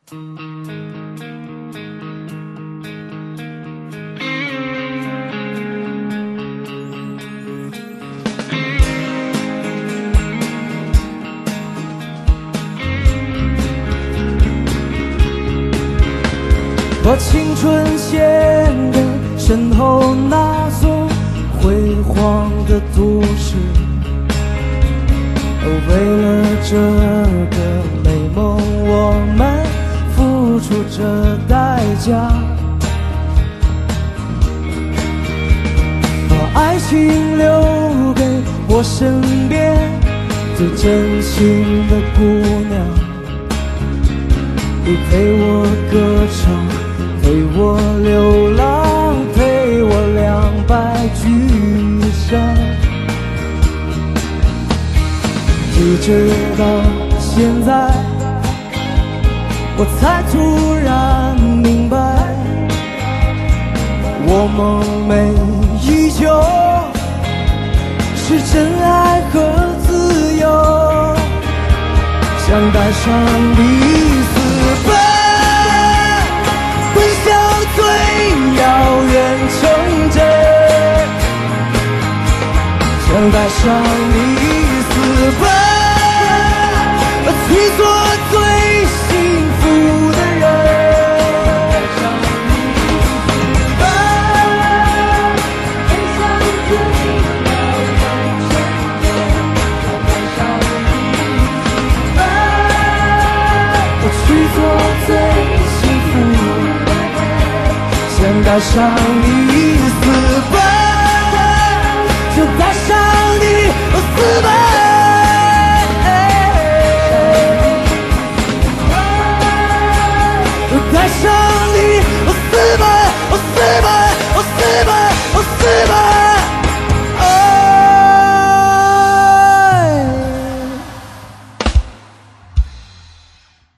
把青春献给身后那座辉煌的都市，为了这个美梦，我们付出着代价。把爱情留给我身边最真心的姑娘，陪我歌唱，陪我流浪，陪我200居山。一直到现在，我才突然明白，我梦寐已久是真爱和自由。想带上你私奔，奔向最遥远城镇，想带上你私奔，去做最幸福的人。想带上你私奔，就带上你私奔，带上你私奔，私奔，私奔。